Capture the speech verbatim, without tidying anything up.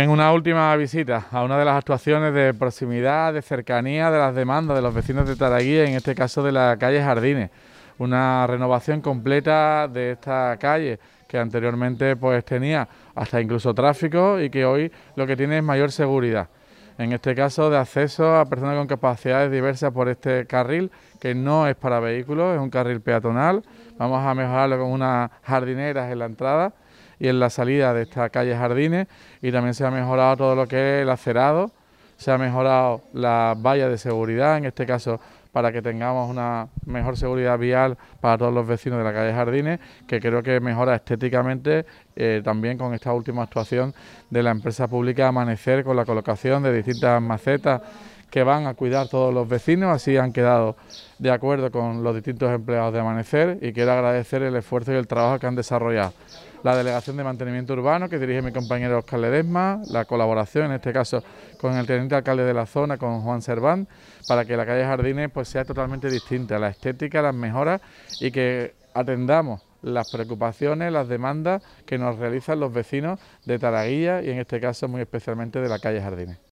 En una última visita a una de las actuaciones de proximidad, de cercanía, de las demandas de los vecinos de Taraguía, en este caso de la calle Jardines. Una renovación completa de esta calle que anteriormente pues tenía hasta incluso tráfico y que hoy lo que tiene es mayor seguridad. En este caso de acceso a personas con capacidades diversas por este carril, que no es para vehículos, es un carril peatonal. Vamos a mejorarlo con unas jardineras en la entrada y en la salida de esta calle Jardines, y también se ha mejorado todo lo que es el acerado, se ha mejorado las vallas de seguridad, en este caso para que tengamos una mejor seguridad vial para todos los vecinos de la calle Jardines, que creo que mejora estéticamente eh, también con esta última actuación de la empresa pública Amanecer, con la colocación de distintas macetas que van a cuidar todos los vecinos. Así han quedado de acuerdo con los distintos empleados de Amanecer, y quiero agradecer el esfuerzo y el trabajo que han desarrollado la Delegación de Mantenimiento Urbano, que dirige mi compañero Óscar Ledesma, la colaboración en este caso con el teniente alcalde de la zona, con Juan Serván, para que la calle Jardines pues sea totalmente distinta, la estética, las mejoras, y que atendamos las preocupaciones, las demandas que nos realizan los vecinos de Taraguía y en este caso muy especialmente de la calle Jardines.